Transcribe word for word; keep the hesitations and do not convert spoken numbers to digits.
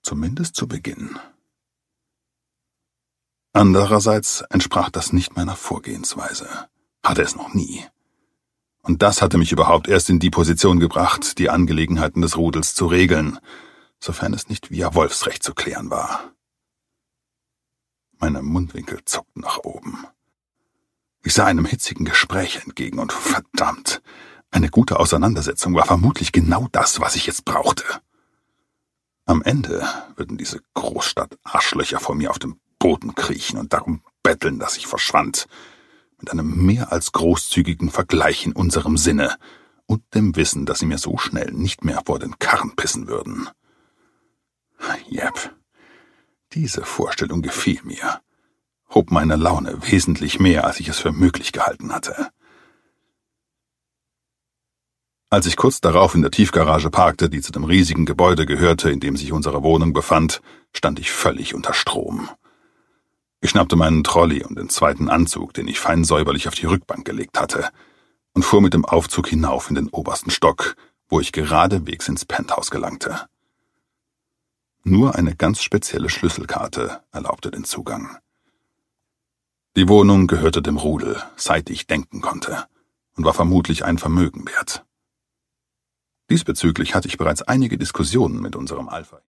Zumindest zu Beginn. Andererseits entsprach das nicht meiner Vorgehensweise. Hatte es noch nie. Und das hatte mich überhaupt erst in die Position gebracht, die Angelegenheiten des Rudels zu regeln, sofern es nicht via Wolfsrecht zu klären war. Meine Mundwinkel zuckten nach oben. Ich sah einem hitzigen Gespräch entgegen und verdammt, eine gute Auseinandersetzung war vermutlich genau das, was ich jetzt brauchte. Am Ende würden diese Großstadt-Arschlöcher vor mir auf dem Boden kriechen und darum betteln, dass ich verschwand, mit einem mehr als großzügigen Vergleich in unserem Sinne und dem Wissen, dass sie mir so schnell nicht mehr vor den Karren pissen würden. Jep, diese Vorstellung gefiel mir, hob meine Laune wesentlich mehr, als ich es für möglich gehalten hatte. Als ich kurz darauf in der Tiefgarage parkte, die zu dem riesigen Gebäude gehörte, in dem sich unsere Wohnung befand, stand ich völlig unter Strom. Ich schnappte meinen Trolley und den zweiten Anzug, den ich fein säuberlich auf die Rückbank gelegt hatte, und fuhr mit dem Aufzug hinauf in den obersten Stock, wo ich geradewegs ins Penthouse gelangte. Nur eine ganz spezielle Schlüsselkarte erlaubte den Zugang. Die Wohnung gehörte dem Rudel, seit ich denken konnte, und war vermutlich ein Vermögen wert. Diesbezüglich hatte ich bereits einige Diskussionen mit unserem Alpha